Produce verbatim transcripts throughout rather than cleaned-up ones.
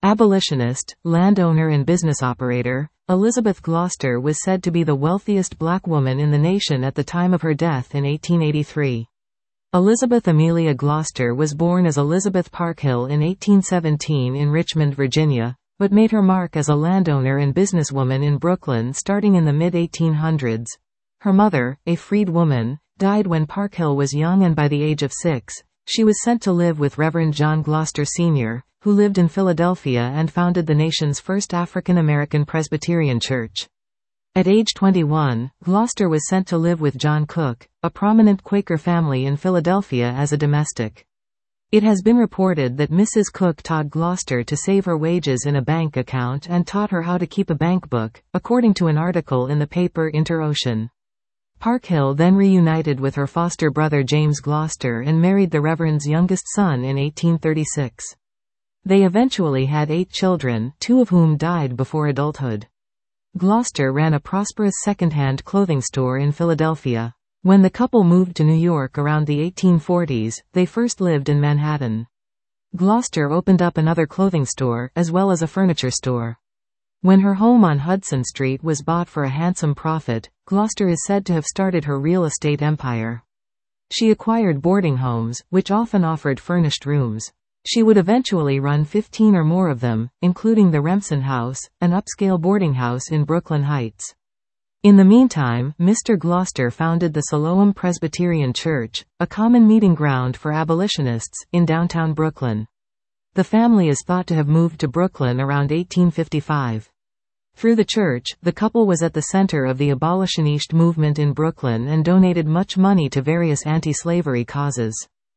Abolitionist, landowner and business operator, Elizabeth Gloster was said to be the wealthiest black woman in the nation at the time of her death in eighteen eighty-three. Elizabeth Amelia Gloster was born as Elizabeth Parkhill in eighteen seventeen in Richmond, Virginia, but made her mark as a landowner and businesswoman in Brooklyn starting in the mid eighteen hundreds. Her mother, a freed woman, died when Parkhill was young, and by the age of six, she was sent to live with Reverend John Gloster Senior, who lived in Philadelphia and founded the nation's first African-American Presbyterian church. At age twenty-one, Gloster was sent to live with John Cook, a prominent Quaker family in Philadelphia, as a domestic. It has been reported that Missus Cook taught Gloster to save her wages in a bank account and taught her how to keep a bank book, according to an article in the paper Inter-Ocean. Parkhill then reunited with her foster brother James Gloster and married the Reverend's youngest son in eighteen thirty-six. They eventually had eight children, two of whom died before adulthood. Gloster ran a prosperous second-hand clothing store in Philadelphia. When the couple moved to New York around the eighteen forties, they first lived in Manhattan. Gloster opened up another clothing store, as well as a furniture store. When her home on Hudson Street was bought for a handsome profit, Gloster is said to have started her real estate empire. She acquired boarding homes, which often offered furnished rooms. She would eventually run fifteen or more of them, including the Remsen House, an upscale boarding house in Brooklyn Heights. In the meantime, Mister Gloster founded the Siloam Presbyterian Church, a common meeting ground for abolitionists, in downtown Brooklyn. The family is thought to have moved to Brooklyn around eighteen fifty-five. Through the church, the couple was at the center of the abolitionist movement in Brooklyn and donated much money to various anti-slavery causes.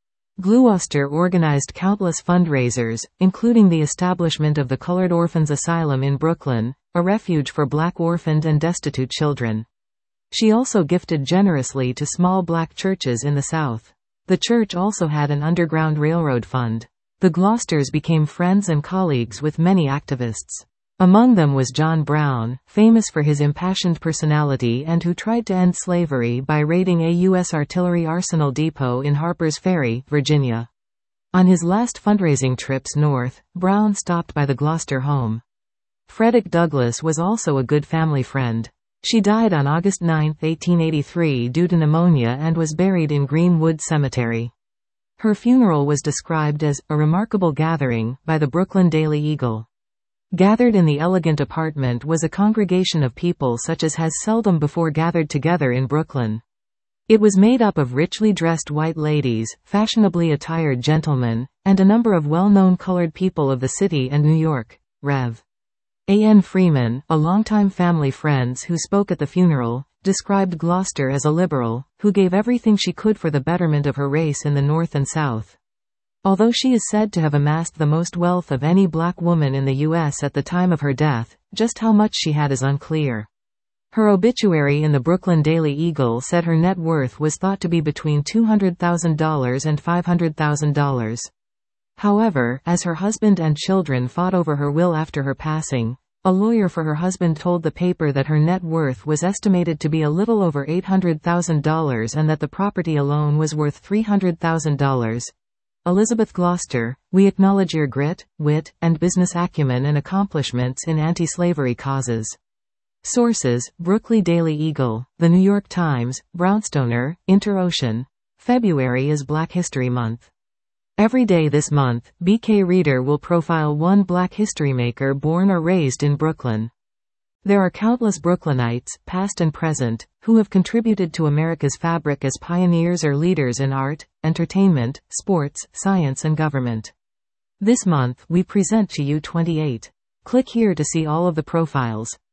Gloster organized countless fundraisers, including the establishment of the Colored Orphans Asylum in Brooklyn, a refuge for black orphaned and destitute children. She also gifted generously to small black churches in the South. The church also had an underground railroad fund. The Glosters became friends and colleagues with many activists. Among them was John Brown, famous for his impassioned personality and who tried to end slavery by raiding a U S artillery arsenal depot in Harper's Ferry, Virginia. On his last fundraising trips north, Brown stopped by the Gloster home. Frederick Douglass was also a good family friend. She died on August ninth, eighteen eighty-three due to pneumonia and was buried in Greenwood Cemetery. Her funeral was described as a remarkable gathering by the Brooklyn Daily Eagle. Gathered in the elegant apartment was a congregation of people such as has seldom before gathered together in Brooklyn. It was made up of richly dressed white ladies, fashionably attired gentlemen, and a number of well-known colored people of the city and New York. Rev. A N Freeman, a longtime family friend who spoke at the funeral, described Gloster as a liberal, who gave everything she could for the betterment of her race in the North and South. Although she is said to have amassed the most wealth of any black woman in the U S at the time of her death, just how much she had is unclear. Her obituary in the Brooklyn Daily Eagle said her net worth was thought to be between two hundred thousand dollars and five hundred thousand dollars. However, as her husband and children fought over her will after her passing, a lawyer for her husband told the paper that her net worth was estimated to be a little over eight hundred thousand dollars and that the property alone was worth three hundred thousand dollars. Elizabeth Gloster, we acknowledge your grit, wit, and business acumen and accomplishments in anti-slavery causes. Sources: Brooklyn Daily Eagle, The New York Times, Brownstoner, Inter-Ocean. February is Black History Month. Every day this month, B K Reader will profile one black history maker born or raised in Brooklyn. There are countless Brooklynites, past and present, who have contributed to America's fabric as pioneers or leaders in art, entertainment, sports, science and government. This month, we present to you twenty-eight. Click here to see all of the profiles.